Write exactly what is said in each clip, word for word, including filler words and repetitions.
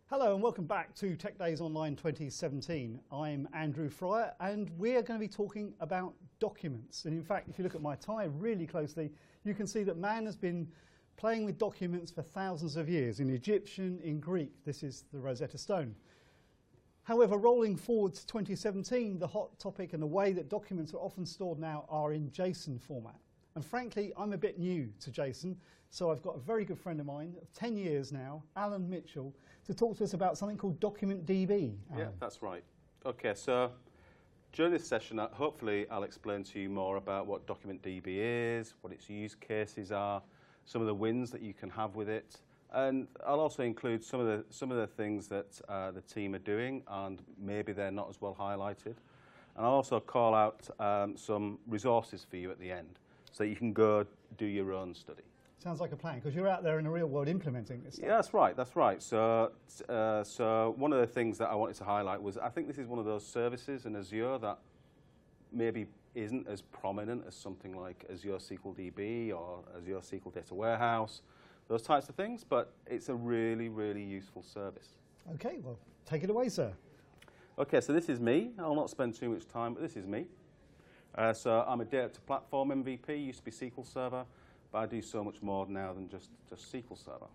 Hello and welcome back to Tech Days Online twenty seventeen. I'm Andrew Fryer and we're going to be talking about documents. And in fact, if you look at my tie really closely, you can see that man has been playing with documents for thousands of years. In Egyptian, in Greek, this is the Rosetta Stone. However, rolling forward to twenty seventeen, the hot topic and the way that documents are often stored now are in JSON format. And frankly, I'm a bit new to JSON, so I've got a very good friend of mine of ten years now, Alan Mitchell, to talk to us about something called DocumentDB. Alan. Yeah, that's right. Okay, so during this session, uh, hopefully I'll explain to you more about what DocumentDB is, what its use cases are, some of the wins that you can have with it, and I'll also include some of the some of the things that uh, the team are doing, and maybe they're not as well highlighted. And I'll also call out um, some resources for you at the end, so you can go do your own study. Sounds like a plan, because you're out there in the real world implementing this stuff. Yeah, that's right, that's right. So, uh, so one of the things that I wanted to highlight was I think this is one of those services in Azure that maybe isn't as prominent as something like Azure S Q L D B or Azure S Q L Data Warehouse, those types of things, but it's a really, really useful service. Okay, well, take it away, sir. Okay, so this is me. I'll not spend too much time, but this is me. Uh, so I'm a data to platform M V P, used to be S Q L Server, but I do so much more now than just, just S Q L Server.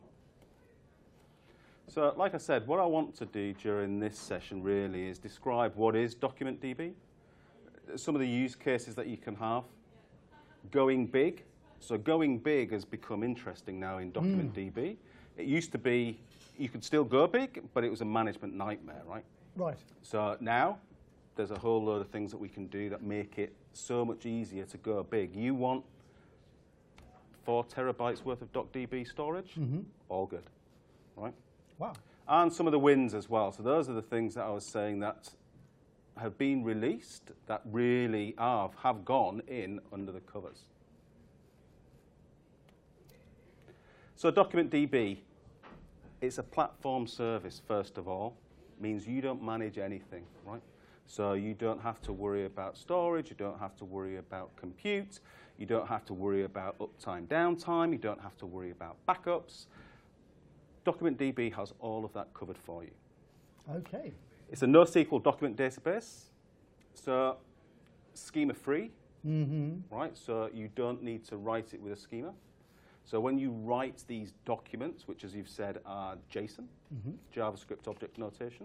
So like I said, what I want to do during this session really is describe what is DocumentDB, some of the use cases that you can have, going big. So going big has become interesting now in DocumentDB. Mm. It used to be, you could still go big, but it was a management nightmare, right? Right. So now, there's a whole load of things that we can do that make it so much easier to go big. You want four terabytes worth of DocDB storage? Mm-hmm. All good, right? Wow. And some of the wins as well. So those are the things that I was saying that have been released that really are, have gone in under the covers. So DocumentDB, it's a platform service, first of all. Means you don't manage anything, right? So you don't have to worry about storage, you don't have to worry about compute, you don't have to worry about uptime, downtime, you don't have to worry about backups. DocumentDB has all of that covered for you. Okay. It's a NoSQL document database, so schema-free, mm-hmm. right? So you don't need to write it with a schema. So when you write these documents, which as you've said are JSON, mm-hmm. JavaScript Object Notation,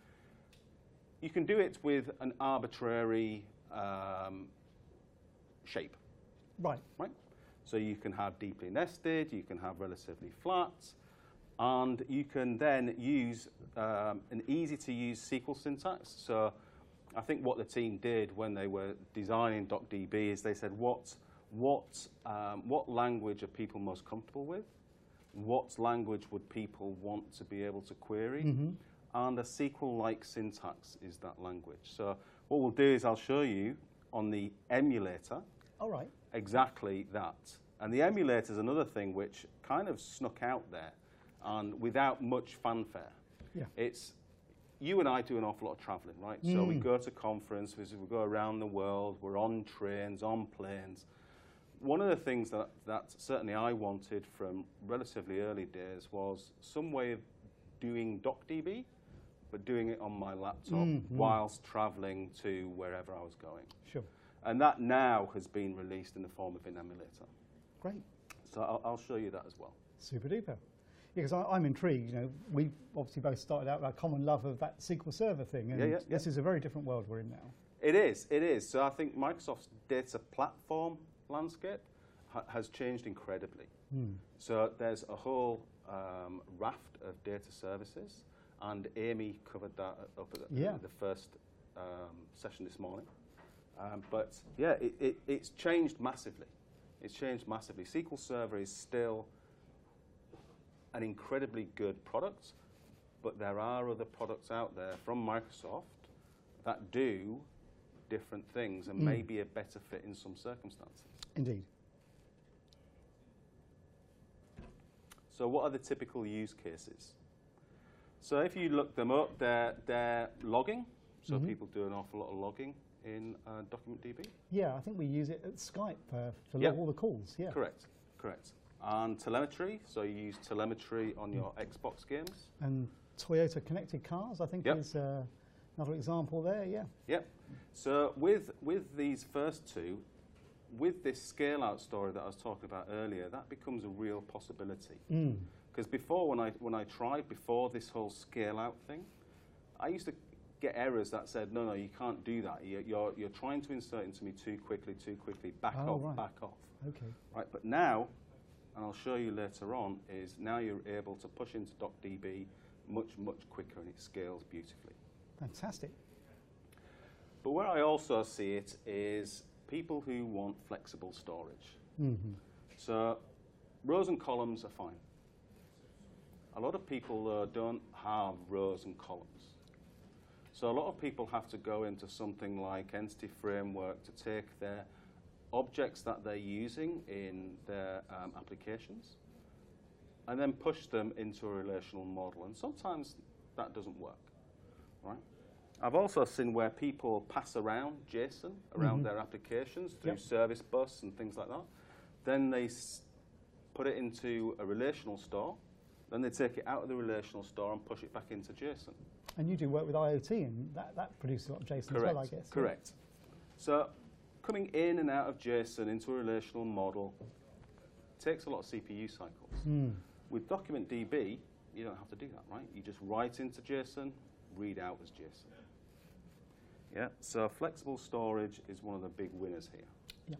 you can do it with an arbitrary um, shape. Right. Right. So you can have deeply nested, you can have relatively flat, and you can then use um, an easy-to-use S Q L syntax. So I think what the team did when they were designing DocDB is they said, what, what, um, what language are people most comfortable with? What language would people want to be able to query? Mm-hmm. And a S Q L-like syntax is that language. So what we'll do is I'll show you on the emulator All right. exactly that. And the emulator is another thing which kind of snuck out there and without much fanfare. Yeah. It's, you and I do an awful lot of traveling, right? Mm. So we go to conferences, we go around the world, we're on trains, on planes. One of the things that, that certainly I wanted from relatively early days was some way of doing DocDB, but doing it on my laptop mm-hmm. whilst traveling to wherever I was going. Sure. And that now has been released in the form of an emulator. Great. So I'll, I'll show you that as well. Super duper. Because yeah, I'm intrigued. You know, we obviously both started out with our common love of that S Q L Server thing, and yeah, yeah, this yeah. is a very different world we're in now. It is. It is. So I think Microsoft's data platform landscape ha has changed incredibly. Mm. So there's a whole um, raft of data services. And Amy covered that up at the, yeah. the first um, session this morning. Um, but yeah, it, it, it's changed massively. It's changed massively. S Q L Server is still an incredibly good product, but there are other products out there from Microsoft that do different things and mm. may be a better fit in some circumstances. Indeed. So what are the typical use cases? So if you look them up, they're, they're logging. So mm-hmm. people do an awful lot of logging in uh, DocumentDB. Yeah, I think we use it at Skype uh, for yep. log all the calls. Yeah. Correct, correct. And telemetry, so you use telemetry on your mm. Xbox games. And Toyota connected cars, I think, Yep. is uh, another example there. Yeah. Yep. So with with these first two, with this scale out story that I was talking about earlier, that becomes a real possibility. Mm. Because before, when I when I tried before this whole scale out thing, I used to get errors that said, no, no, you can't do that. You're you're, you're trying to insert into me too quickly, too quickly. Back Oh, off, right. back off. Okay. Right. But now, and I'll show you later on, is now you're able to push into DocDB much much quicker, and it scales beautifully. Fantastic. But where I also see it is people who want flexible storage. Mm-hmm. So rows and columns are fine. A lot of people uh, don't have rows and columns. So a lot of people have to go into something like Entity Framework to take their objects that they're using in their um, applications and then push them into a relational model. And sometimes that doesn't work, right? I've also seen where people pass around JSON around Mhm. their applications through Yep. service bus and things like that. Then they s put it into a relational store. Then they take it out of the relational store and push it back into JSON. And you do work with IoT, and that, that produces a lot of JSON Correct. as well, I guess. yeah. Correct. So coming in and out of JSON into a relational model takes a lot of C P U cycles. Mm. With DocumentDB, you don't have to do that, right? You just write into JSON, read out as JSON. Yeah, so flexible storage is one of the big winners here. Yeah.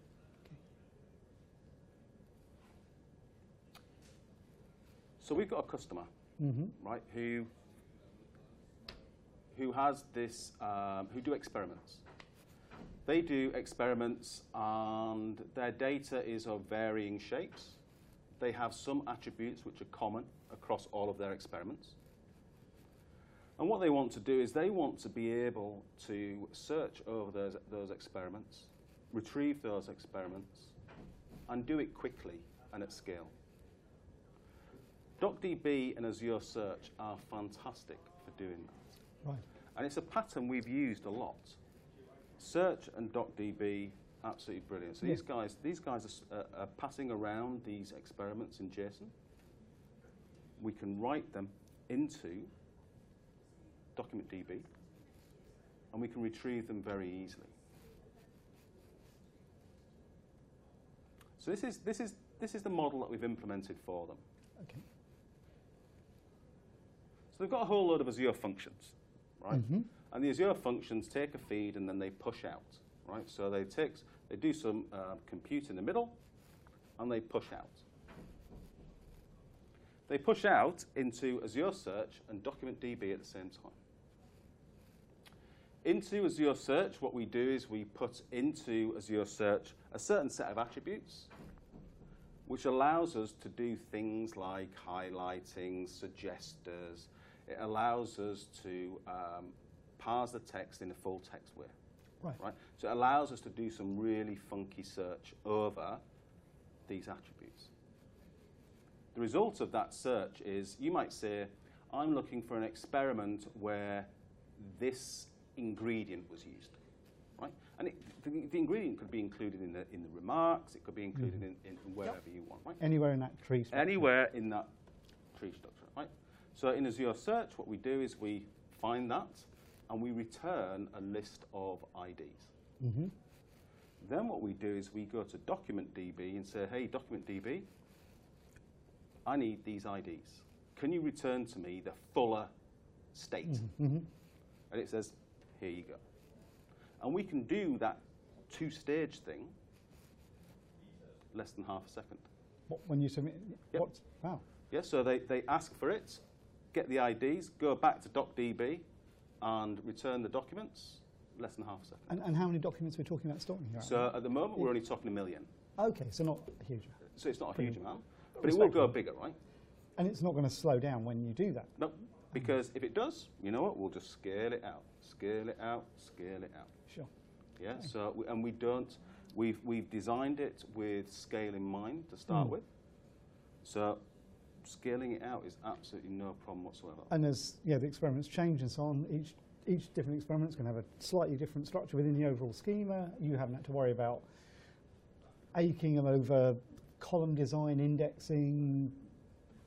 So we've got a customer, Mm-hmm. right, who who has this, um, who do experiments. They do experiments and their data is of varying shapes. They have some attributes which are common across all of their experiments. And what they want to do is they want to be able to search over those, those experiments, retrieve those experiments, and do it quickly and at scale. DocDB and Azure Search are fantastic for doing that. Right. And it's a pattern we've used a lot. Search and DocDB, absolutely brilliant. So Yeah. these guys, these guys are, s- uh, are passing around these experiments in JSON. We can write them into DocumentDB, and we can retrieve them very easily. So this is this is this is the model that we've implemented for them. Okay. So they've got a whole load of Azure functions, right? Mm-hmm. And the Azure functions take a feed and then they push out, right? So they take, they do some uh, compute in the middle, and they push out. They push out into Azure Search and DocumentDB at the same time. Into Azure Search, what we do is we put into Azure Search a certain set of attributes, which allows us to do things like highlighting, suggesters. It allows us to um, parse the text in a full text way. Right. Right? So it allows us to do some really funky search over these attributes. The result of that search is you might say, I'm looking for an experiment where this ingredient was used. Right? And it, the, the ingredient could be included in the, in the remarks, it could be included Mhm. in, in wherever you want. Right? Anywhere in that tree structure. Anywhere in that tree structure. Right? So in Azure Search, what we do is we find that and we return a list of I Ds. Mm-hmm. Then what we do is we go to DocumentDB and say, hey, DocumentDB, I need these I Ds. Can you return to me the fuller state? Mm-hmm. And it says, here you go. And we can do that two-stage thing less than half a second. What, when you submit, Yep. what? Wow. Yeah, so they, they ask for it, get the I Ds, go back to DocDB, and return the documents, less than half a second. And, and how many documents are we talking about storing here? So at the moment, we're only talking a million. Okay, so not huge. So it's not a Brilliant. huge amount, but it will go Respectable. bigger, right? And it's not going to slow down when you do that. No, because if it does, you know what? We'll just scale it out, scale it out, scale it out. Sure. Yeah. Okay. So we, and we don't. We've we've designed it with scale in mind to start Mm. with. So scaling it out is absolutely no problem whatsoever. And as yeah, the experiments change and so on, each each different experiment is going to have a slightly different structure within the overall schema. You haven't had to worry about aching over column design, indexing,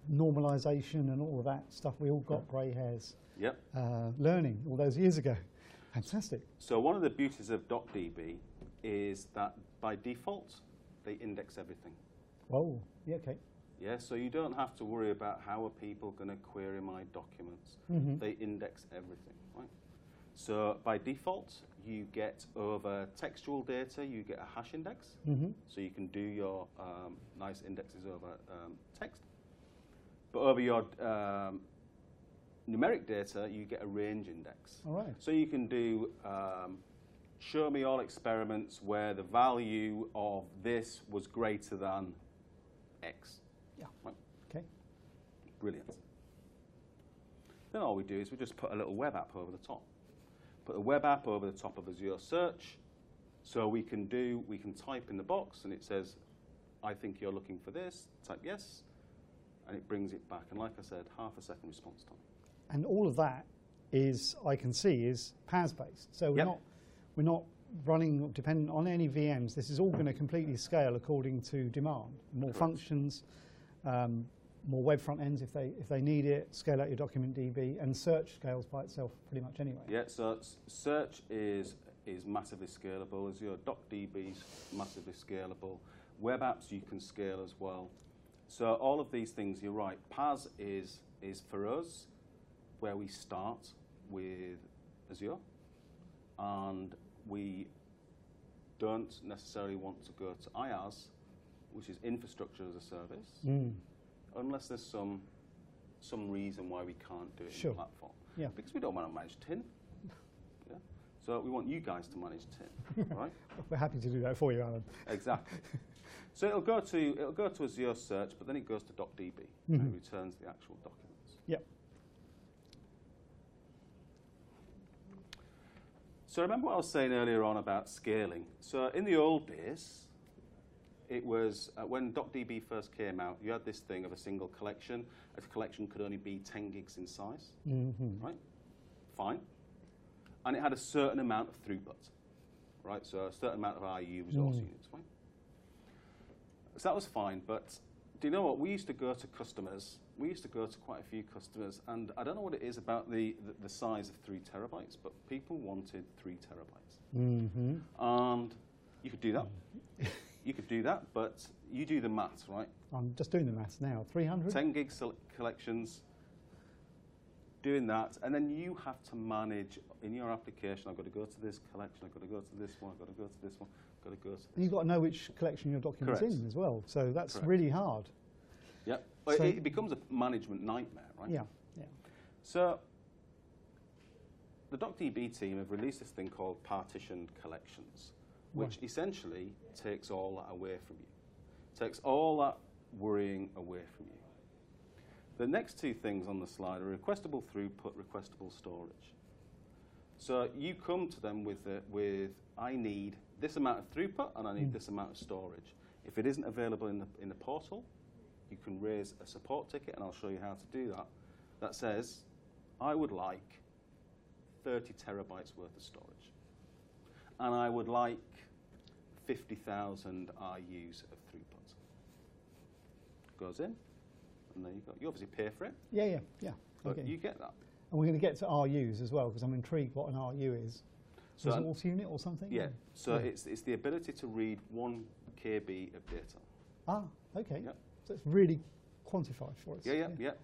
normalization and all of that stuff. We all got grey hairs Yep. uh, learning all those years ago. Fantastic. So one of the beauties of DocDB is that by default, they index everything. Whoa, yeah, okay. Yeah, so you don't have to worry about how are people going to query my documents. Mhm. They index everything, right? So by default, you get over textual data, you get a hash index. Mm-hmm. So you can do your um, nice indexes over um, text. But over your um, numeric data, you get a range index. All right. So you can do um, show me all experiments where the value of this was greater than X. Yeah. Right. Okay. Brilliant. Then all we do is we just put a little web app over the top. Put a web app over the top of Azure Search. So we can do, we can type in the box and it says, I think you're looking for this, type yes, and it brings it back. And like I said, half a second response time. And all of that is, I can see, is P A S based. So we're Yep. not we're not running dependent on any V Ms. This is all going to completely scale according to demand. More Correct. functions, um, more web front ends if they if they need it. Scale out your document D B, and search scales by itself pretty much anyway. Yeah, so s- search is is massively scalable. Azure DocDB is massively scalable. Web apps you can scale as well. So all of these things, you're right. P A S is is for us where we start with Azure, and we don't necessarily want to go to IaaS, which is infrastructure as a service, Mm. unless there's some some reason why we can't do it Sure. in the platform. Yeah. Because we don't want to manage tin. Yeah. So we want you guys to manage tin, right? We're happy to do that for you, Alan. Exactly. So it'll go to it'll go to Azure Search, but then it goes to DocDB and Mhm. it returns the actual documents. Yep. So remember what I was saying earlier on about scaling. So in the old days, it was uh, when DocDB first came out, you had this thing of a single collection. A collection could only be ten gigs in size, Mm-hmm. right? Fine. And it had a certain amount of throughput, right? So a certain amount of I U resource Mm. units, right? So that was fine, but do you know what? We used to go to customers. We used to go to quite a few customers, and I don't know what it is about the, the, the size of three terabytes, but people wanted three terabytes. Mm-hmm. And you could do that. You could do that, but you do the maths, right? I'm just doing the maths now. three hundred? ten gig sel- collections, doing that, and then you have to manage in your application, I've got to go to this collection, I've got to go to this one, I've got to go to this one, I've got to go to this. And you've got to know which collection your document's Correct. in as well. So that's Correct. really hard. Yep. Well, So- it, it becomes a management nightmare, right? Yeah, yeah. So the DocDB team have released this thing called partitioned collections, which Right. essentially takes all that away from you. Takes all that worrying away from you. The next two things on the slide are requestable throughput, requestable storage. So you come to them with, the, with I need this amount of throughput and I need Mm. this amount of storage. If it isn't available in the, in the portal, you can raise a support ticket, and I'll show you how to do that, that says, I would like thirty terabytes worth of storage. And I would like fifty thousand I U's of throughput. Goes in, and there you go. You obviously pay for it, Yeah, yeah, yeah. but Okay. you get that. And we're going to get to R Us as well, because I'm intrigued what an R U is. So, Resource unit or something? yeah, so Yeah. it's, it's the ability to read one K B of data. Ah, okay. Yep. So it's really quantified for us. Yeah, yeah, yeah.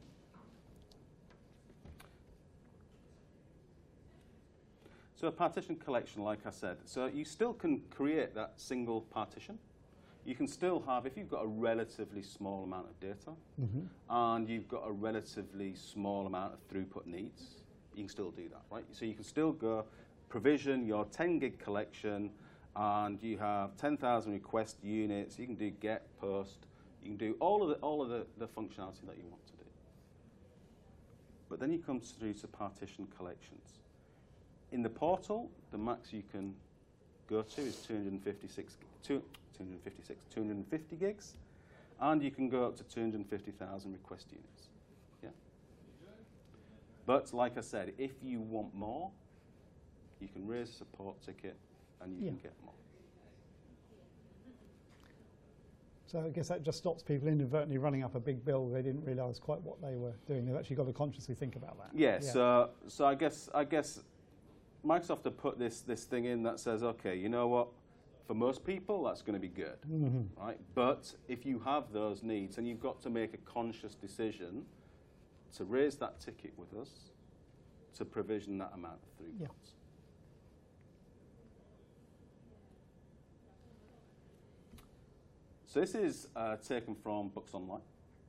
So a partition collection, like I said, so you still can create that single partition. You can still have, if you've got a relatively small amount of data, Mm-hmm. and you've got a relatively small amount of throughput needs, you can still do that, right? So you can still go provision your ten gig collection, and you have ten thousand request units. You can do get, post. You can do all of the all of the, the functionality that you want to do. But then you come through to partition collections. In the portal, the max you can go to is two hundred fifty-six, two, two hundred fifty-six, two hundred fifty gigs, and you can go up to two hundred fifty thousand request units. Yeah. But like I said, if you want more, you can raise a support ticket and you Yeah. can get more. So I guess that just stops people inadvertently running up a big bill. They didn't realise quite what they were doing. They've actually got to consciously think about that. Yeah, yeah. So, so I guess I guess Microsoft have put this this thing in that says, okay, you know what? For most people, that's going to be good, mm-hmm. right? But if you have those needs, then you've got to make a conscious decision to raise that ticket with us to provision that amount of throughput. Yeah. So this is uh, taken from Books Online.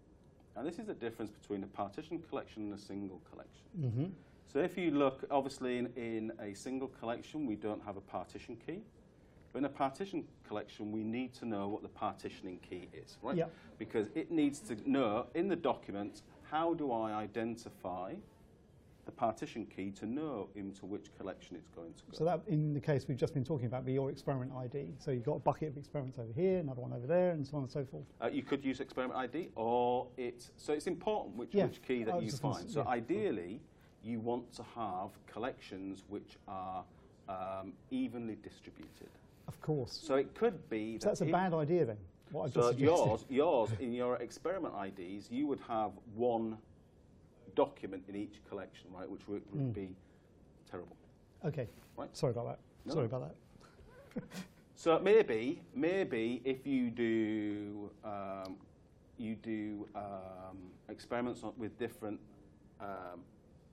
And this is the difference between a partition collection and a single collection. Mm-hmm. So if you look, obviously in, in a single collection, we don't have a partition key. But in a partition collection, we need to know what the partitioning key is, right? Yep. Because it needs to know in the document, how do I identify the partition key to know into which collection it's going to go. So that, in the case we've just been talking about, be your experiment I D. So you've got a bucket of experiments over here, another one over there, and so on and so forth. Uh, you could use experiment I D, or it's so it's important which, yeah. which key that you find. So yeah. ideally, you want to have collections which are um, evenly distributed. Of course. So it could be. So that that's a bad idea then. What I've so just suggested. yours, yours in your experiment I Ds, you would have one document in each collection, right, which would, would mm. be terrible. Okay. Right. Sorry about that. No. Sorry about that. So maybe, maybe if you do, um, you do um, experiments on, with different um,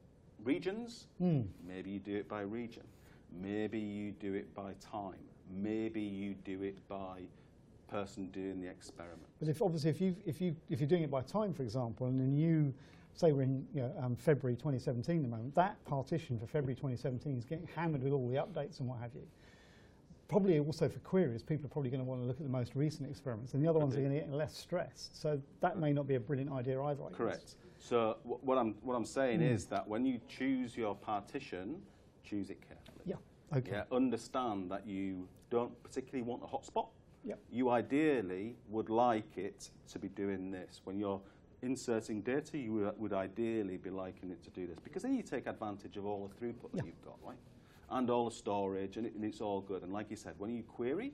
regions. Mm. Maybe you do it by region. Maybe you do it by time. Maybe you do it by person doing the experiment. But if obviously if you if you if you're doing it by time, for example, and then you say we're in you know, um, February twenty seventeen at the moment, that partition for February twenty seventeen is getting hammered with all the updates and what have you. Probably also for queries, people are probably going to want to look at the most recent experiments, and the other ones are going to get less stressed. So that may not be a brilliant idea either. I Correct. Guess. So w what I'm what I'm saying mm. is that when you choose your partition, choose it carefully. Yeah. Okay. Yeah. Understand that you don't particularly want a hotspot. Yep. You ideally would like it to be doing this. When you're inserting data, you would, would ideally be liking it to do this, because then you take advantage of all the throughput yeah. that you've got, right? And all the storage, and, it, and it's all good. And like you said, when you query,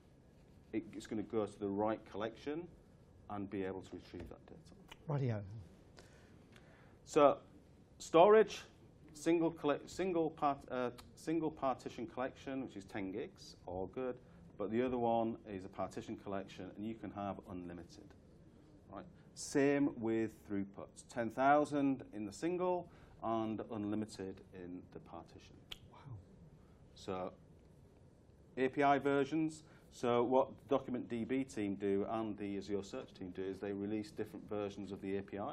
it, it's going to go to the right collection and be able to retrieve that data. Rightio. So, storage, single single part uh, single partition collection, which is ten gigs, all good. But the other one is a partition collection, and you can have unlimited, right? Same with throughputs, ten thousand in the single and unlimited in the partition. Wow. So A P I versions, so what the Document D B team do and the Azure Search team do is they release different versions of the A P I.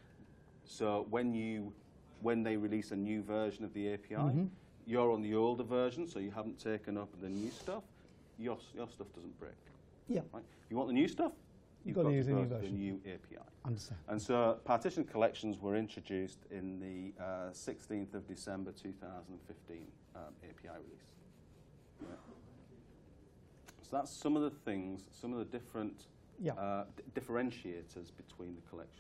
So when you when they release a new version of the A P I, mm-hmm. you're on the older version, so you haven't taken up the new stuff. Your, your stuff doesn't break. Yeah. Right? If you want the new stuff, you've, you've got, got to use to go to the new A P I. Understand. And so partition collections were introduced in the uh, sixteenth of December two thousand fifteen um, A P I release. Yeah. So that's some of the things, some of the different yeah. uh, differentiators between the collections.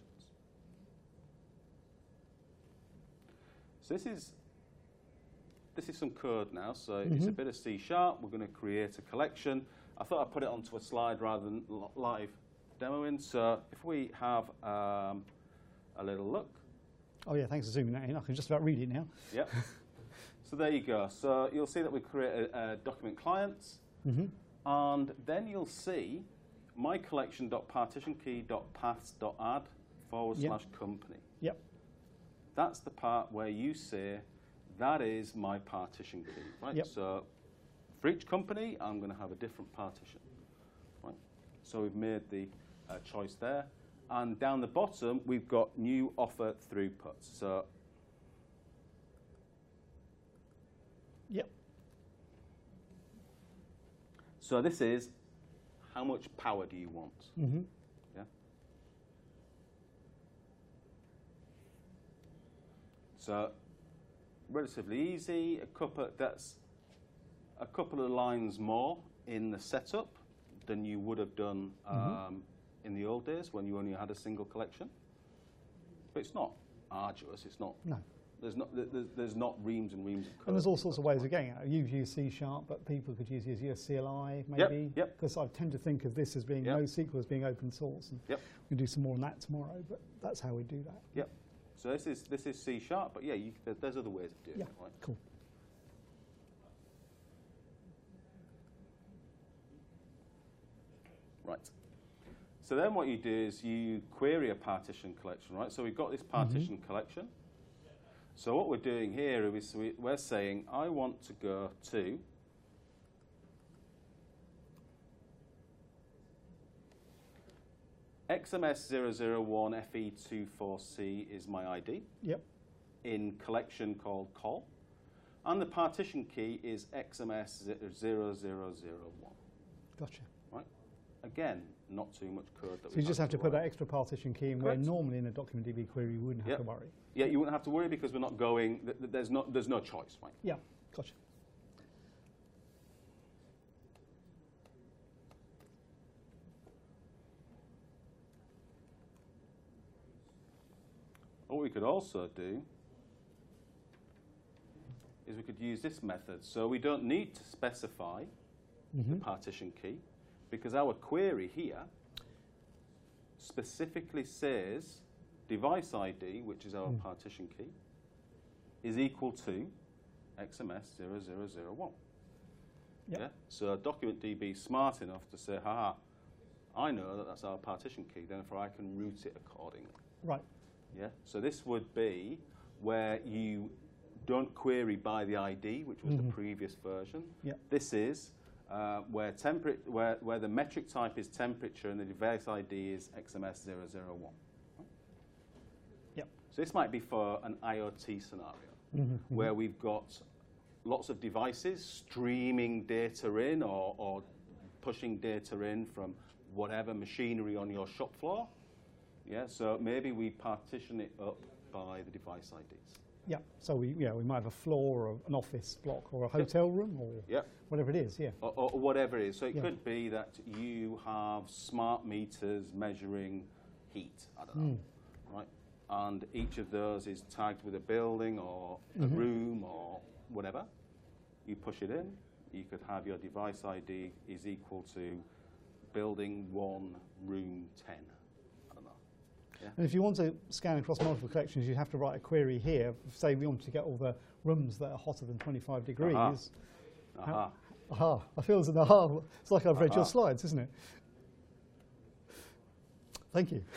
So this is This is some code now, so mm-hmm. it's a bit of C sharp. We're going to create a collection. I thought I'd put it onto a slide rather than live demoing. So if we have um, a little look. Oh yeah, thanks for zooming that in. I can just about read it now. Yep. So there you go. So you'll see that we create a, a document client, mm-hmm. and then you'll see my collection.partitionkey.paths.add forward yep. slash company. Yep. That's the part where you say, that is my partition key, right? Yep. So for each company, I'm going to have a different partition, right? So we've made the uh, choice there. And down the bottom, we've got new offer throughputs. So yep. So this is how much power do you want? Mm-hmm. Yeah. So relatively easy. A couple that's a couple of lines more in the setup than you would have done um, mm-hmm. in the old days when you only had a single collection. But it's not arduous. It's not no. There's not, there's, there's not reams and reams of code. And there's all sorts of ways of getting it. You've used C Sharp, but people could use use C L I maybe. Yep. Because I tend to think of this as being Yep. NoSQL as being open source. And Yep. we can do some more on that tomorrow, but that's how we do that. Yep. So this is this is C Sharp, but yeah, you, there, there's other ways of doing Yeah. it, right? Cool. Right. So then what you do is you query a partition collection, right? So we've got this partition Mm-hmm. collection. So what we're doing here is we, we're saying, I want to go to X M S zero zero one F E two four C is my I D Yep. in collection called col. And the partition key is X M S zero zero zero one. Gotcha. Right? Again, not too much code. That So we you just have to put write. that extra partition key in where Correct. normally in a DocumentDB query you wouldn't have Yep. to worry. Yeah, you wouldn't have to worry because we're not going, th th there's, no, there's no choice, right? Yeah, gotcha. What we could also do is we could use this method. So we don't need to specify Mm-hmm. the partition key because our query here specifically says device I D, which is our Mm. partition key, is equal to X M S zero zero zero one. Yep. Yeah? So DocumentDB is smart enough to say, haha, I know that that's our partition key, therefore I can route it accordingly. Right. Yeah? So this would be where you don't query by the I D, which was Mhm. the previous version. Yep. This is uh, where, tempera- where, where the metric type is temperature and the device I D is X M S zero zero one. Yep. So this might be for an IoT scenario Mm-hmm. where we've got lots of devices streaming data in or, or pushing data in from whatever machinery on your shop floor. Yeah, so maybe we partition it up by the device I Ds. Yeah. So we yeah we might have a floor or an office block or a hotel room or Yep. whatever it is. Yeah. Or, or whatever it is. So it Yeah. could be that you have smart meters measuring heat, I don't know, Mm. right? And each of those is tagged with a building or a Mhm. room or whatever. You push it in, you could have your device I D is equal to building one, room ten. I don't know. And if you want to scan across multiple collections, you have to write a query here. Say we want to get all the rooms that are hotter than twenty-five degrees. Aha. How- Aha. Aha. I feel it's an aha. It's like I've read Aha. your slides, isn't it? Thank you.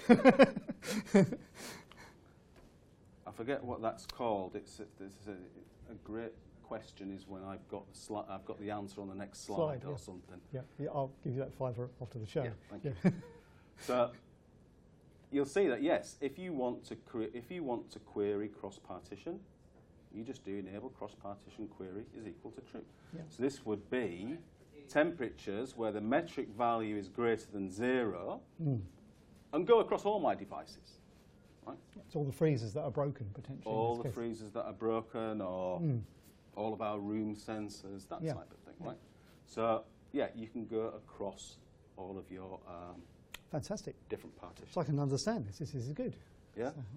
I forget what that's called. It's a, this is a, a great question. Is when I've got the sli- I've got the answer on the next slide, Slide, or yeah. something. Yeah, yeah, I'll give you that fiver after the show. Yeah, thank Yeah. you. So you'll see that yes, if you want to cre- if you want to query cross partition, you just do enable cross partition query is equal to true. Yeah. So this would be temperatures where the metric value is greater than zero, Mm. and go across all my devices. Right? It's all the freezers that are broken potentially. in All this the case. freezers that are broken, or Mm. all of our room sensors, that Yeah. type of thing, Yeah. right? So yeah, you can go across all of your um, Fantastic. different partitions. So I can understand this. This is good. Yeah. So-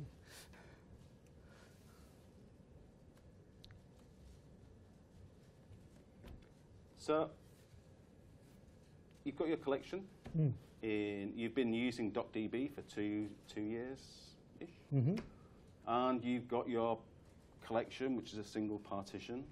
So you've got your collection. Mm. In you've been using DocDB for two two years ish, Mm-hmm. and you've got your collection, which is a single partition.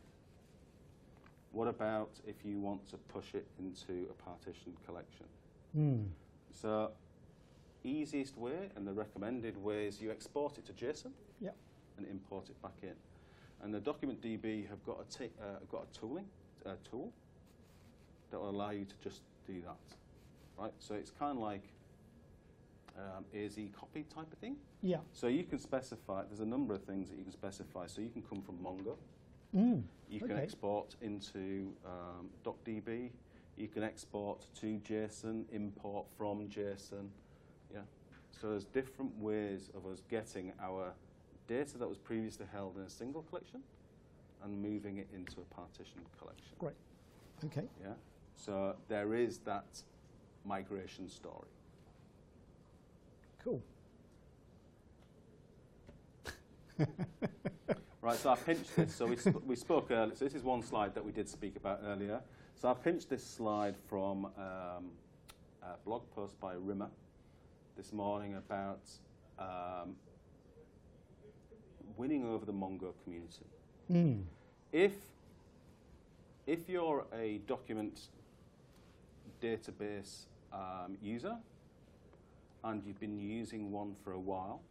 What about if you want to push it into a partitioned collection? Mm. So, easiest way and the recommended way is you export it to JSON Yep. and import it back in. And the DocumentDB have got a t- uh, got a tooling uh, tool that will allow you to just do that, right? So it's kind of like um, A Z copy type of thing. Yeah. So you can specify. There's a number of things that you can specify. So you can come from Mongo. Mm. You can Okay. export into um, DocDB. You can export to JSON, import from JSON. Yeah. So there's different ways of us getting our data that was previously held in a single collection and moving it into a partitioned collection. Great. Okay. Yeah. So there is that migration story. Cool. Right, so I pinched this. So we, sp we spoke earlier. So this is one slide that we did speak about earlier. So I pinched this slide from um, a blog post by Rimmer this morning about um, winning over the Mongo community. Mm. If, if you're a document database um, user and you've been using one for a while,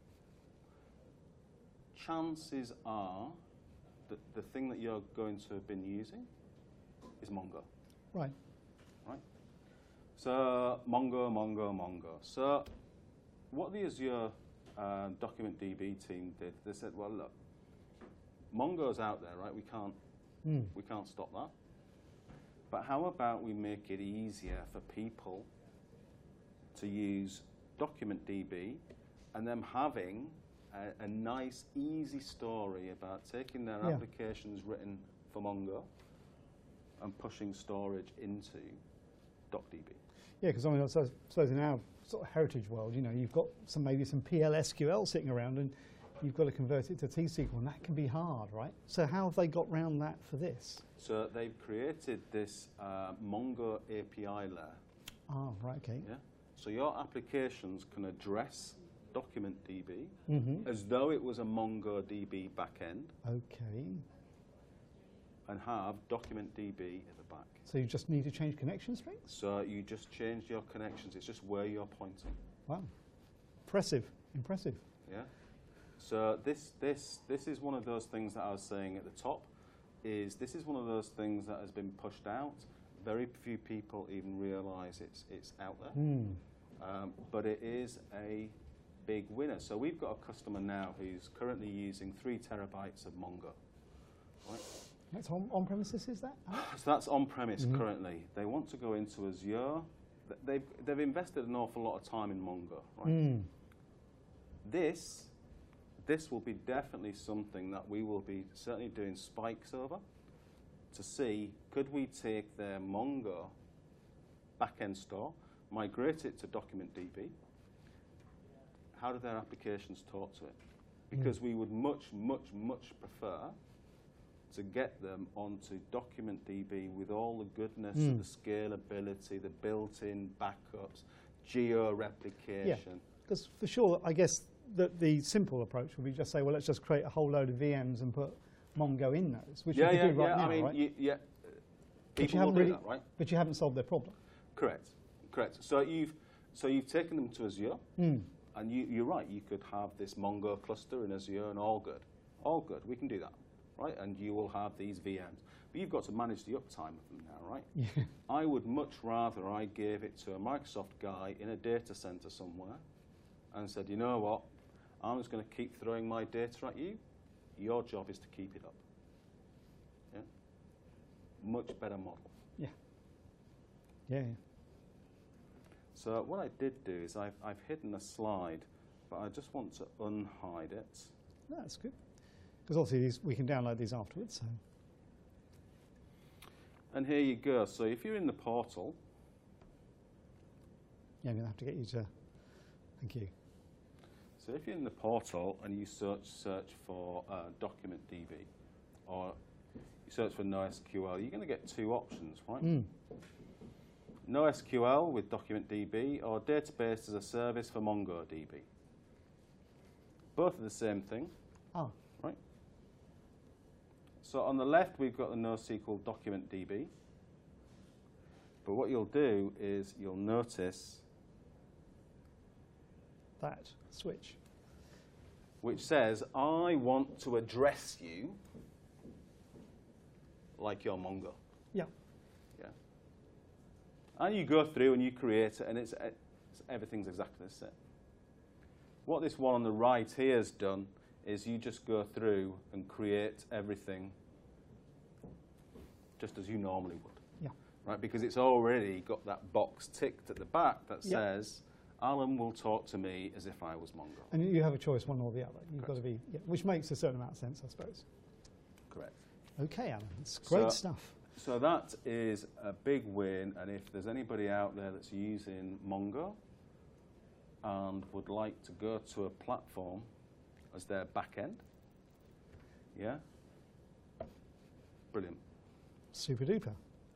chances are that the thing that you're going to have been using is Mongo. Right. Right? So Mongo, Mongo, Mongo. So what the Azure uh, Document D B team did, they said, well, look, Mongo's out there, right? We can't, Mm. we can't stop that. But how about we make it easier for people to use Document D B and them having a, a nice, easy story about taking their Yeah. applications written for Mongo and pushing storage into DocDB. Yeah, because I mean, I suppose suppose in our sort of heritage world, you know, you've got some maybe some P L S Q L sitting around, and you've got to convert it to T S Q L, and that can be hard, right? So how have they got round that for this? So they've created this uh, Mongo A P I layer. Ah, right, okay. Yeah? So your applications can address Document D B Mm-hmm. as though it was a MongoDB backend Okay. and have Document D B at the back. So you just need to change connection strings? So you just change your connections. It's just where you're pointing. Wow. Impressive, impressive. Yeah. So this this this is one of those things that I was saying at the top. Is this is one of those things that has been pushed out. Very few people even realise it's it's out there. Mm. Um, but it is a big winner. So we've got a customer now who's currently using three terabytes of Mongo. Right? That's on, on premises, is that? So that's on premise Mhm. currently. They want to go into Azure. Th- They've they've invested an awful lot of time in Mongo. Right? Mm. This this will be definitely something that we will be certainly doing spikes over to see could we take their Mongo backend store, migrate it to Document D B. How do their applications talk to it? Because mm. we would much, much, much prefer to get them onto Document D B with all the goodness, Mm. the scalability, the built-in backups, geo-replication. Yeah, because for sure, I guess that the simple approach would be just say, well, let's just create a whole load of V Ms and put Mongo in those, which yeah, you yeah, can do right yeah. now, I mean, right? you, yeah. But you People will haven't do really, that, right? but you haven't solved their problem. Correct, correct. So you've so you've taken them to Azure, Mm. and you, you're right. You could have this Mongo cluster in Azure, and all good, all good. We can do that, right? And you will have these V Ms, but you've got to manage the uptime of them now, right? Yeah. I would much rather I gave it to a Microsoft guy in a data center somewhere, and said, you know what? I'm just going to keep throwing my data at you. Your job is to keep it up. Yeah? Much better model. Yeah. Yeah. yeah. So what I did do is I've, I've hidden a slide, but I just want to unhide it. No, that's good. Because obviously these, we can download these afterwards. So. And here you go. So if you're in the portal, Yeah, I'm going to have to get you to. Thank you. so if you're in the portal and you search search for uh, Document D B, or you search for NoSQL, you're going to get two options, right? Mm. NoSQL with Document D B, or Database as a Service for MongoDB. Both are the same thing, Ah, right? So on the left, we've got the NoSQL Document D B. But what you'll do is you'll notice that switch. which says, I want to address you like your Mongo. Yeah. Yeah. And you go through and you create it, and it's, it's everything's exactly the same. What this one on the right here has done is you just go through and create everything just as you normally would. Yeah. Right? Because it's already got that box ticked at the back that Yeah. says, Alan will talk to me as if I was Mongo. And you have a choice, one or the other. You've got Correct. to be, yeah, which makes a certain amount of sense, I suppose. Correct. Okay, Alan, it's great So- stuff. So that is a big win, and if there's anybody out there that's using Mongo and would like to go to a platform as their backend, Yeah? Brilliant. Super duper.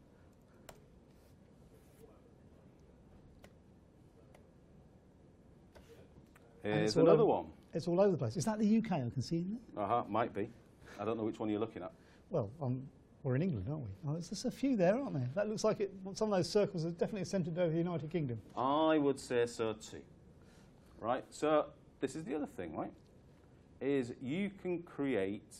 Here's all another over, one. It's all over the place. Is that the U K I can see in there? Uh-huh, might be. I don't know which one you're looking at. Well, um, we're in England, aren't we? Oh, there's just a few there, aren't there? That looks like it, some of those circles are definitely centred over the United Kingdom. I would say so too. Right? So this is the other thing, right? Is you can create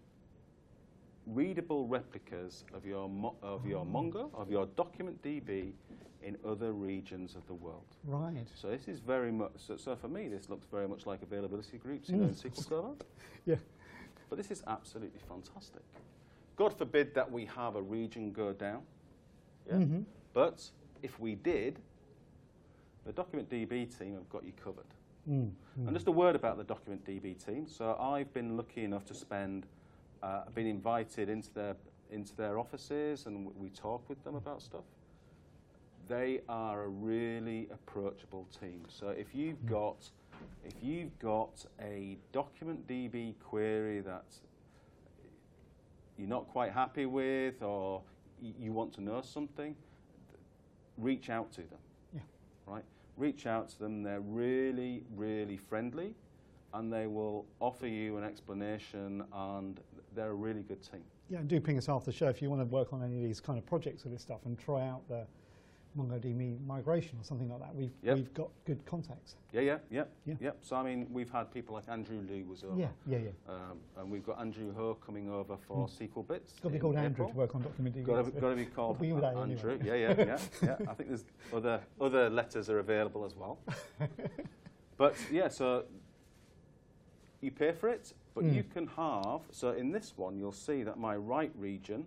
readable replicas of your mo of your Mongo, of your document D B in other regions of the world. Right. So this is very much, so, so for me this looks very much like availability groups, you know, in S Q L Server. Yeah. But this is absolutely fantastic. God forbid that we have a region go down. Yeah? Mm-hmm. But if we did, the document D B team have got you covered. Mm, mm. And just a word about the document D B team. So I've been lucky enough to spend, uh, been invited into their into their offices, and w we talk with them about stuff. They are a really approachable team. So if you've got if you've got a document D B query that you're not quite happy with, or y you want to know something, reach out to them. Yeah. Right? Reach out to them. They're really, really friendly, and they will offer you an explanation, and they're a really good team. Yeah, and do ping us after the show if you want to work on any of these kind of projects with this stuff and try out the MongoDB migration or something like that. We've, Yep. we've got good contacts. Yeah, yeah, yeah, Yeah. yeah. So I mean, we've had people like Andrew Liu was over. Yeah, yeah, yeah. Um, and we've got Andrew Ho coming over for Mm. S Q L Bits. It's got to be in called Andrew April. to work on document D B. Got to, got to be called We'll be with that Andrew. anyway. Yeah, yeah, yeah, yeah. I think there's other other letters are available as well. But yeah, so you pay for it, but Mm. you can have. So in this one, you'll see that my right region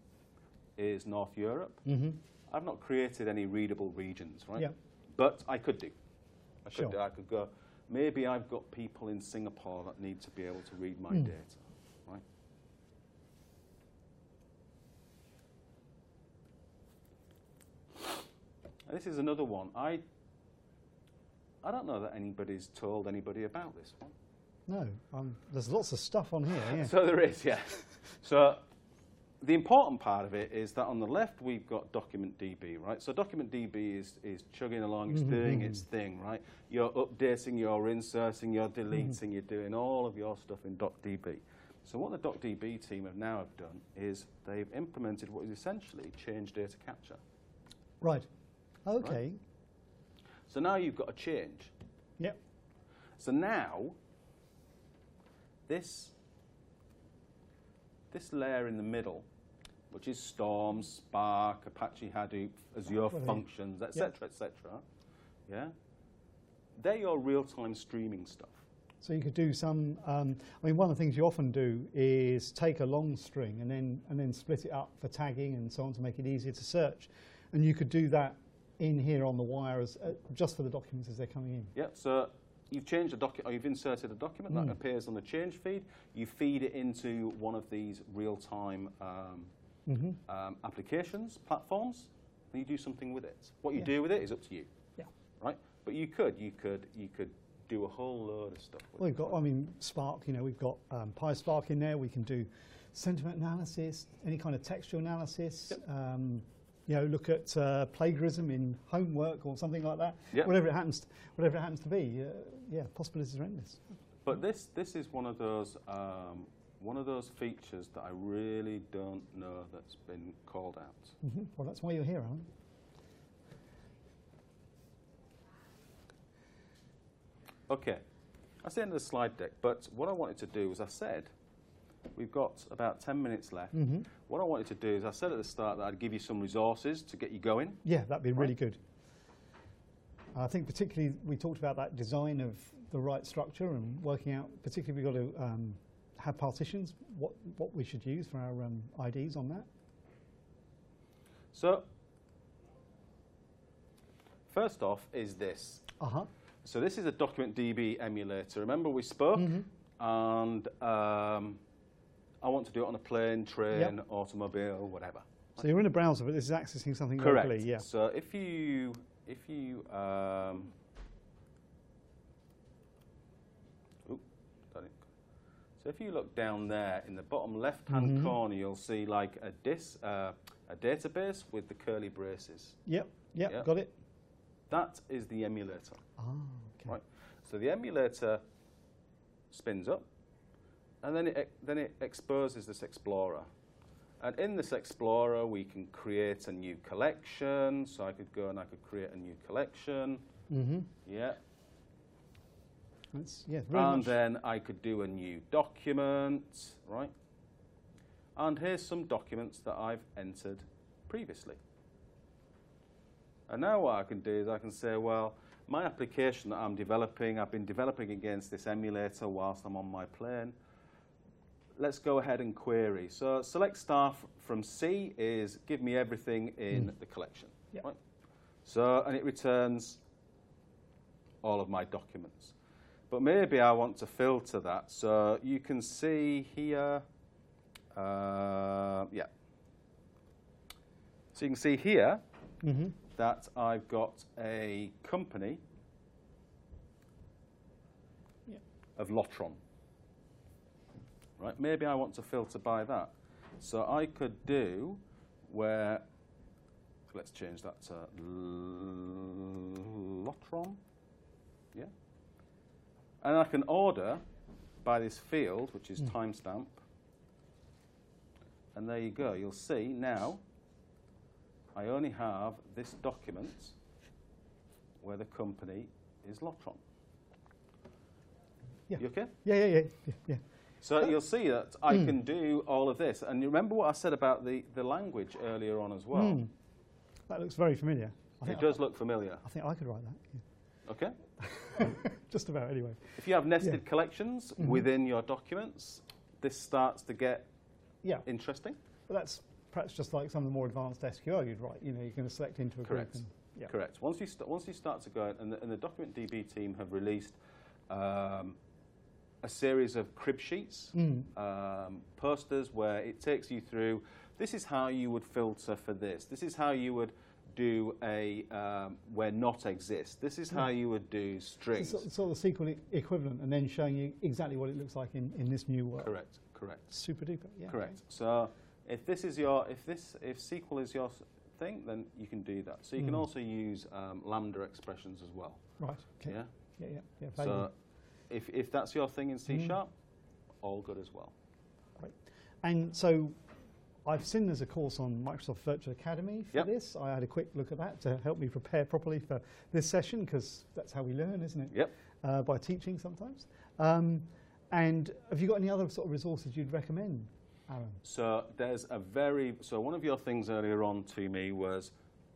is North Europe. Mm-hmm. I've not created any readable regions, right? Yeah. But I could do. I could Sure. do. I could go. Maybe I've got people in Singapore that need to be able to read my Mm. data, right? And this is another one. I I don't know that anybody's told anybody about this one. No, um, there's lots of stuff on here. Yeah. So there is, yeah. So the important part of it is that on the left we've got document D B, right? So document D B is, is chugging along, it's Mhm, doing mhm. its thing, right? You're updating, you're inserting, you're deleting, you're doing all of your stuff in DocDB. So what the DocDB team have now have done is they've implemented what is essentially change data capture. Right. Okay. So now you've got a change. Yep. So now this this layer in the middle, which is Storm, Spark, Apache Hadoop, Azure Brilliant. Functions, et cetera, et cetera, yeah, they're your real-time streaming stuff. So you could do some. Um, I mean, one of the things you often do is take a long string and then and then split it up for tagging and so on to make it easier to search, and you could do that in here on the wire as, uh, just for the documents as they're coming in. Yeah, so you've changed a document, or you've inserted a document Mm. that appears on the change feed. You feed it into one of these real-time um, Mm-hmm. um, applications, platforms, and you do something with it. What you Yeah. do with it is up to you. Yeah. Right? But you could, you could, you could do a whole load of stuff with Well, we've it. got. I mean, Spark. You know, we've got um, PySpark in there. We can do sentiment analysis, any kind of textual analysis. Yep. Um, you know, look at uh, plagiarism in homework or something like that. Yep. Whatever it happens, whatever it happens to be. Uh, yeah, possibilities are endless. But this, this is one of those, um, one of those features that I really don't know that's been called out. Mm-hmm. Well, that's why you're here, aren't you? Okay, that's the end of the slide deck. But what I wanted to do, as I said, we've got about ten minutes left. Mm-hmm. What I wanted to do is, I said at the start that I'd give you some resources to get you going. Yeah, that'd be really Right. good. I think particularly we talked about that design of the right structure and working out, particularly we've got to um, have partitions, what, what we should use for our um, I Ds on that. So, first off is this. Uh-huh. So this is a document D B emulator. Remember we spoke? Mhm. And um, I want to do it on a plane, train, Yep. automobile, whatever. So you're in a browser, but this is accessing something Correct. locally, yeah. So if you, if you, um, oop, that didn't- so So if you look down there in the bottom left-hand Mm-hmm. corner, you'll see like a dis, uh, a database with the curly braces. Yep, yep, Yep. got it. That is the emulator, Ah, okay. right? So the emulator spins up, and then it ex- then it exposes this Explorer. And in this Explorer, we can create a new collection. So I could go and I could create a new collection. Mm-hmm. Yeah. That's, yeah, very And much. then I could do a new document, right? And here's some documents that I've entered previously. And now what I can do is I can say, well, my application that I'm developing, I've been developing against this emulator whilst I'm on my plane. Let's go ahead and query. So select star f- from C is give me everything in the collection. Yep. Right? So, and it returns all of my documents. But maybe I want to filter that. So you can see here, uh, yeah. So you can see here Mm-hmm. that I've got a company Yep. of Lotron. Right, maybe I want to filter by that. So I could do where, let's change that to Lotron, yeah. And I can order by this field, which is Mm. timestamp. And there you go, you'll see now I only have this document where the company is Lotron. Yeah. You okay? Yeah, yeah, yeah, yeah, yeah. So That- you'll see that I can do all of this. And you remember what I said about the, the language earlier on as well? Mm. That looks very familiar. I It think does look familiar. I, I think I could write that. Okay? Yeah. Just about, anyway. If you have nested Yeah. collections Mhm. within your documents, this starts to get Yeah, interesting. but that's perhaps just like some of the more advanced S Q L you'd write. You know, you're going to select into a Correct. group. And, yeah. Correct. Once you, st- once you start to go, and the, and the Document D B team have released um, a series of crib sheets, Mm. um, posters where it takes you through, this is how you would filter for this. This is how you would do a um, where not exists. This is how Yeah. you would do strings. So, sort of S Q L e- equivalent, and then showing you exactly what it looks like in, in this new world. Correct. Correct. Super duper. Yeah. Correct. So if this is your, if this, if S Q L is your s- thing, then you can do that. So you can Mm. also use um, Lambda expressions as well. Right. Okay. Yeah. Yeah. Yeah. Yeah. So valuable. if if that's your thing in C Mm. sharp, all good as well. Right. And so I've seen there's a course on Microsoft Virtual Academy for Yep. this. I had a quick look at that to help me prepare properly for this session, because that's how we learn, isn't it? Yep. Uh, by teaching sometimes. Um, and have you got any other sort of resources you'd recommend, Aaron? So there's a very, so one of your things earlier on to me was,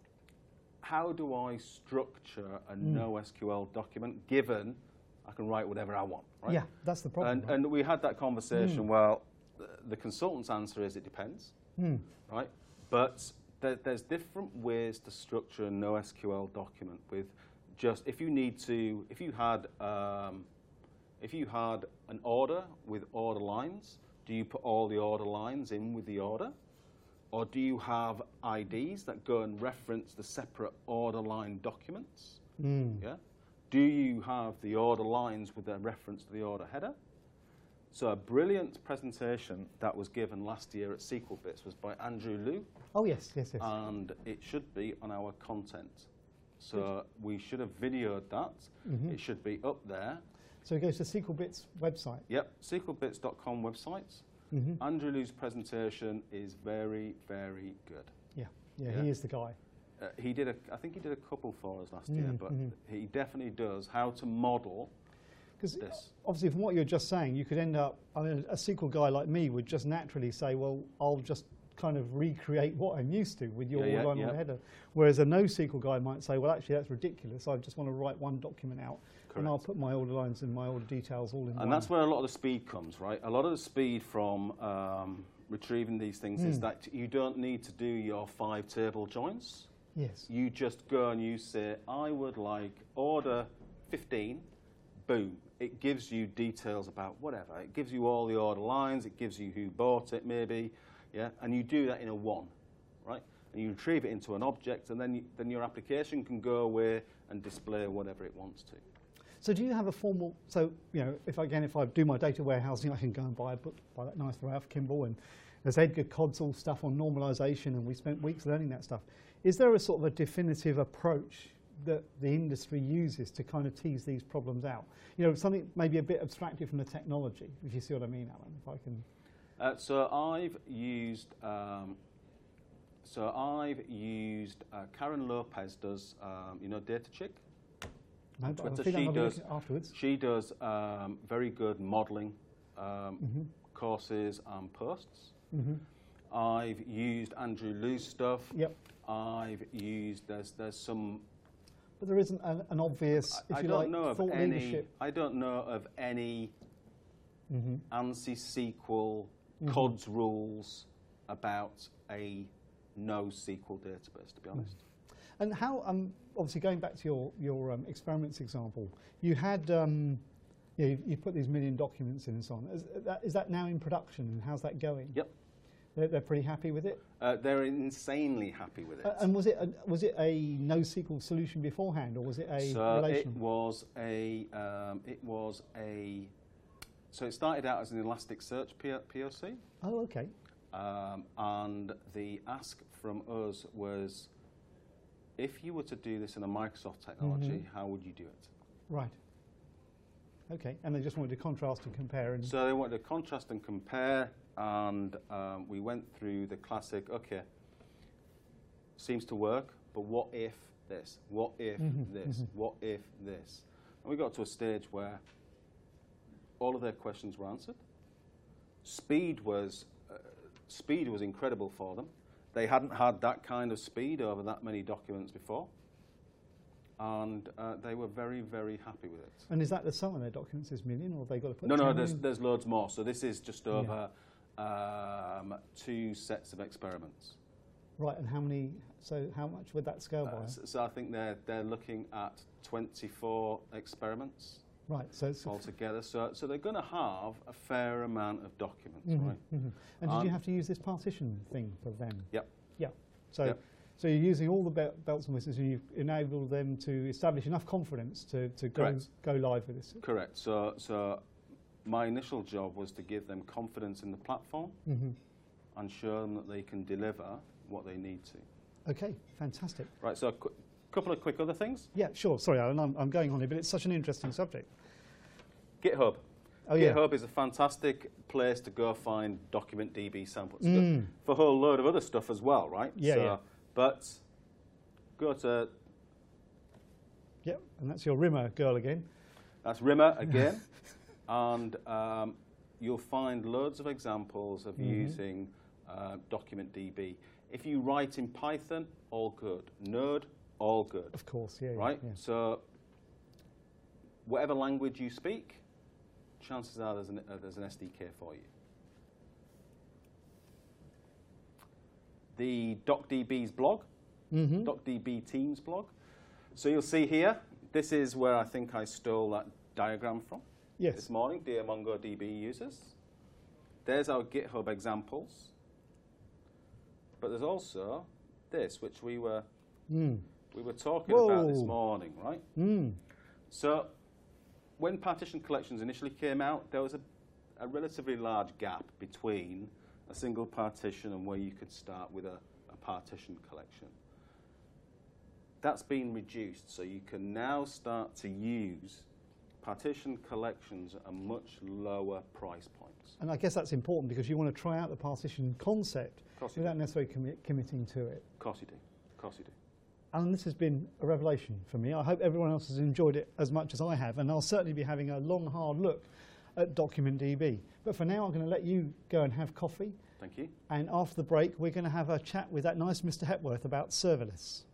how do I structure a Mm. NoSQL document given I can write whatever I want, right? Yeah, that's the problem. And, right? and we had that conversation, Mm. well, the, the consultant's answer is it depends, Mm. right? But there, there's different ways to structure a NoSQL document with just, if you need to, if you had, um, if you had an order with order lines, do you put all the order lines in with the order? Or do you have I Ds that go and reference the separate order line documents? Mm. Yeah? Do you have the order lines with a reference to the order header? So a brilliant presentation that was given last year at S Q L Bits was by Andrew Liu, Oh, yes, yes, yes. and it should be on our content. So we should have videoed that. Mhm. It should be up there. So it goes to S Q L Bits website. Yep, S Q L bits dot com website. Mhm. Andrew Liu's presentation is very, very good. Yeah, yeah, Yeah. he is the guy. Uh, he did a, I think he did a couple for us last year, Mm, but mhm. he definitely does how to model Because this. obviously, from what you're just saying, you could end up, I mean, a S Q L guy like me would just naturally say, well, I'll just kind of recreate what I'm used to with your Yeah, yeah, line yeah. order header. Whereas a NoSQL guy might say, well, actually, that's ridiculous. I just want to write one document out, and I'll Correct. put my order lines and my order details all in one. And that's where a lot of the speed comes, right? A lot of the speed from um, retrieving these things is Mm. that you don't need to do your five table joins. Yes. You just go and you say, I would like order fifteen, boom. It gives you details about whatever. It gives you all the order lines, it gives you who bought it maybe, yeah? And you do that in a one, right? And you retrieve it into an object, and then, you, then your application can go away and display whatever it wants to. So do you have a formal, so, you know, if again, if I do my data warehousing, I can go and buy a book by that nice Ralph Kimball, and there's Edgar Codsall stuff on normalization, and we spent weeks learning that stuff. Is there a sort of a definitive approach that the industry uses to kind of tease these problems out? You know, something maybe a bit abstracted from the technology, if you see what I mean, Alan, if I can. Uh, so I've used, um, so I've used, uh, Karen Lopez does, um, you know, DataChick? No, on but I Twitter. think She I'll be does, looking afterwards. she does um, very good modelling um, Mm-hmm. courses and posts. Mm-hmm. I've used Andrew Liu's stuff. Yep. I've used, there's, there's some, But there isn't an, an obvious, if I you don't like, know of thought any, leadership. I don't know of any Mm-hmm. ANSI S Q L Mhm. C O D S rules about a NoSQL database, to be honest. And how, um, obviously going back to your, your um, experiments example, you had, um, you, know, you, you put these million documents in and so on. Is that, is that now in production, and how's that going? Yep. They're, they're pretty happy with it? Uh, they're insanely happy with it. Uh, and was it, a, was it a NoSQL solution beforehand, or was it a so it relational? was a, um, it was a, so it started out as an Elasticsearch P O C. Oh, okay. Um, and the ask from us was, if you were to do this in a Microsoft technology, Mm-hmm. how would you do it? Right. Okay, and they just wanted to contrast and compare. And So they wanted to contrast and compare, and um, we went through the classic, okay, seems to work, but what if this? What if Mhm, this? mhm. What if this? And we got to a stage where all of their questions were answered. Speed was, uh, speed was incredible for them. They hadn't had that kind of speed over that many documents before. And uh, they were very, very happy with it. and is that the sum of their documents, is million, or have they got to put No, no, ten there's, million? there's loads more. So this is just over um, two sets of experiments. Right, and how many, so how much would that scale by? Uh, so, so I think they're, they're looking at twenty-four experiments Right, so it's... altogether. So, so they're going to have a fair amount of documents, Mhm, right? mhm. And did Um, you have to use this partition thing for them? Yep. Yeah. So, Yep. so you're using all the be belts and whistles, and you've enabled them to establish enough confidence to, to go, Correct. go live with this. Correct. So, so my initial job was to give them confidence in the platform Mm-hmm. and show them that they can deliver what they need to. Okay, fantastic. Right, so a qu couple of quick other things. Yeah, sure. Sorry, Alan, I'm, I'm going on here, but it's such an interesting subject. GitHub. Oh, yeah. GitHub is a fantastic place to go find document D B samples Mm. for a whole load of other stuff as well, right? Yeah, so, yeah. But go to, Yep, and that's your Rimmer girl again. that's Rimmer again, and um, you'll find loads of examples of Mhm. using uh, document D B. If you write in Python, all good. Node, all good. Of course, yeah. yeah, Right? Yeah. So whatever language you speak, chances are there's an, uh, there's an S D K for you. The DocDB's blog, Mm-hmm. DocDB Teams blog. So you'll see here, this is where I think I stole that diagram from Yes. this morning, Dear MongoDB users. There's our GitHub examples. But there's also this, which we were, Mm. we were talking about this Whoa. morning, right? Mm. So when partition collections initially came out, there was a, a relatively large gap between a single partition and where you could start with a, a partition collection. That's been reduced, so you can now start to use partition collections at a much lower price points. And I guess that's important because you want to try out the partition concept Of course you without do. necessarily commi committing to it. Of course you do. Of course you do. Alan, this has been a revelation for me. I hope everyone else has enjoyed it as much as I have, and I'll certainly be having a long, hard look at Document D B. But for now, I'm going to let you go and have coffee, Thank you. and after the break, we're going to have a chat with that nice Mister Hepworth about serverless.